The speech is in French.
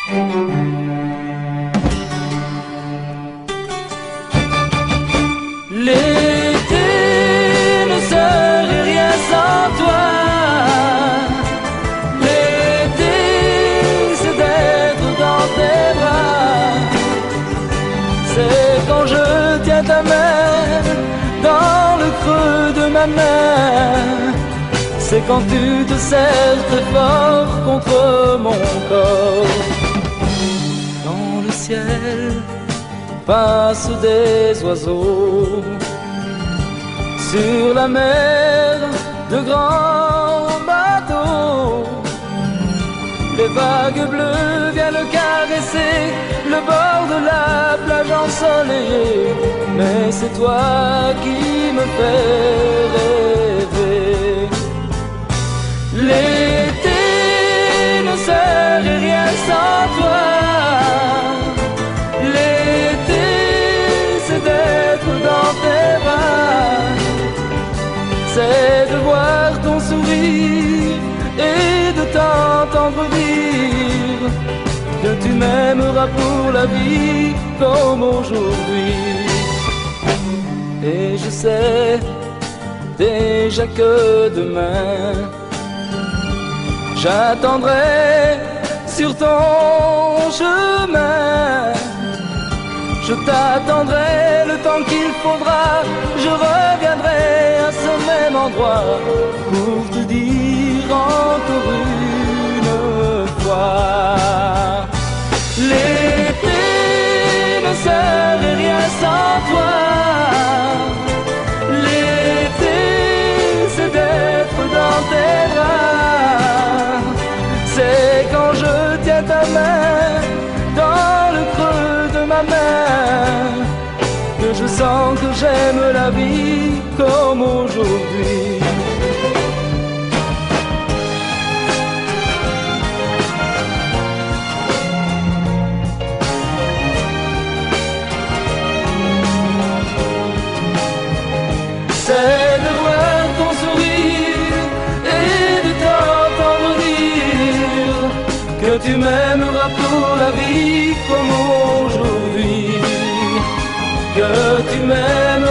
L'été ne serait rien sans toi. L'été, c'est d'être dans tes bras. C'est quand je tiens ta main dans le creux de ma main. C'est quand tu te serres très fort contre mon corps. Dans le ciel passent des oiseaux, sur la mer de grands bateaux. Les vagues bleues viennent caresser le bord de la plage ensoleillée. Mais c'est toi qui me fais rêver. L'été ne serait rien sans toi. L'été, c'est d'être dans tes bras. C'est de voir ton sourire et de t'entendre dire que tu m'aimeras pour la vie comme aujourd'hui. Et je sais déjà que demain j'attendrai sur ton chemin. Je t'attendrai le temps qu'il faudra. Je reviendrai à ce même endroit pour te dire encore une fois. L'été ne serait rien sans toi. L'été, c'est d'être dans tes bras. C'est quand je tiens ta main dans le creux de ma main que je sens que j'aime la vie comme aujourd'hui. C'est de voir ton sourire et de t'entendre dire que tu m'aimeras pour la vie comme aujourd'hui. Que tu m'aimes